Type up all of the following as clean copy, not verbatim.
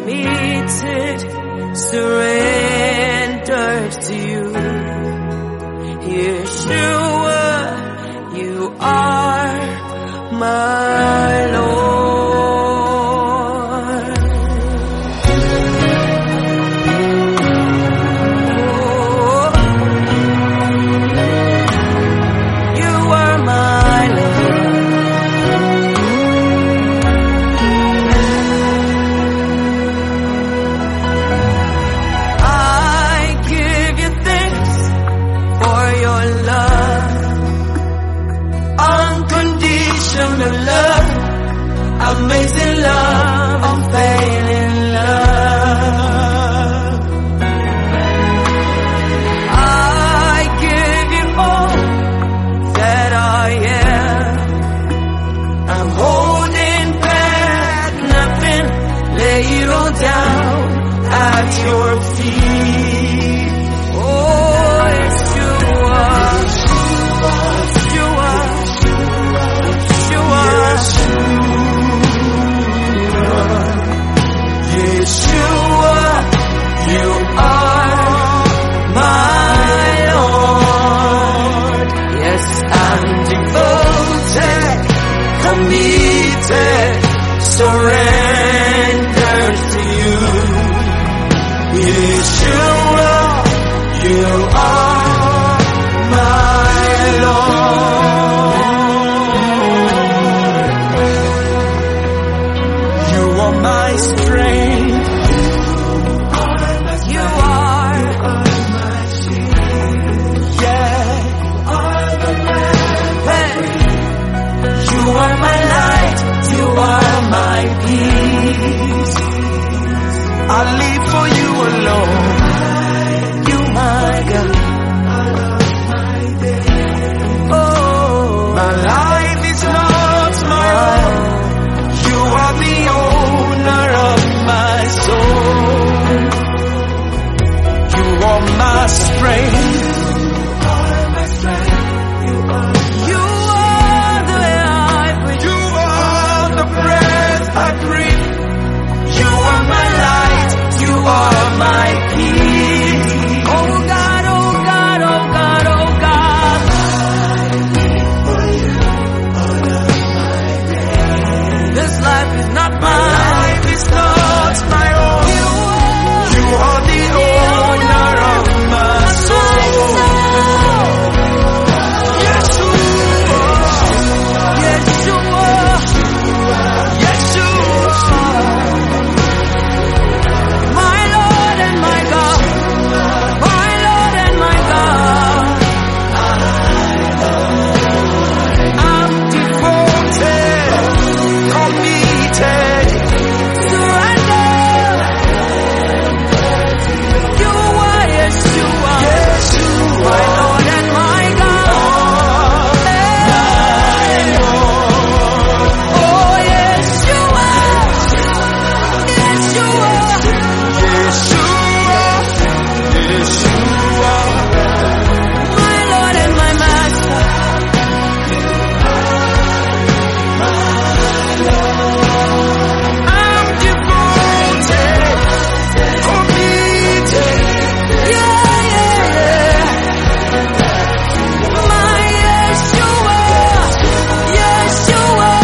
committed, surrendered to you. Yeshua, you are my Lord. You are my Lord. I give you thanks for your love, unconditional love, amazing love, unfailing love. I give you all that I am. I'm holding back nothing, lay it all down at your feet. Oh, Yeshua, Yeshua, Yeshua, you are my Lord. Yes, I'm devoted, committed, surrendered to you. Yeshua, you are my Lord. You are my strength. You are my shield. Yeah, you are my light. You are my peace. I live for you alone. You my God. Oh, my life is not my own. You are the owner of my soul. You are my strength. You are the air I breathe. You are the breath I breathe. You are my light. You are my peace. Oh God, oh God, oh God, oh God. This life is not mine. Life is not my own. You are the owner of my soul. Yeshua, Yeshua, Yeshua, my Lord and my God, my Lord and my God. I'm devoted, committed, surrendered. You are Yeshua, my Lord and my God. Oh, Yeshua, Yeshua, Yeshua, my Lord and my Master. I'm devoted, committed, yeah. My Yeshua, Yeshua,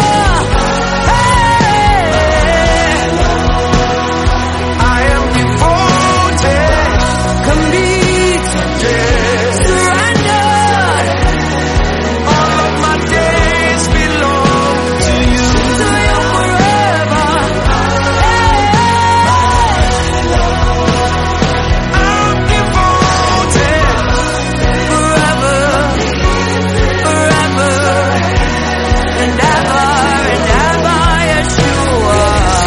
hey. I am devoted, committed, surrendered. All of my days belong to you forever. I'm devoted, forever, forever, and ever, Yeshua.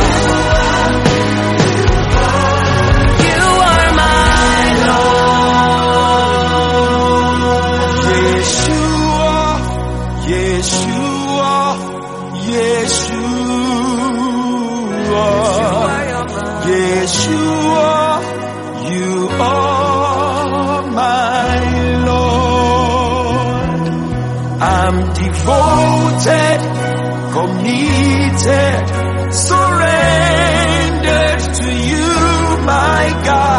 You are my Lord. Yeshua, Yeshua, Yeshua, you are my Lord. I'm devoted, committed, surrendered to you. my God.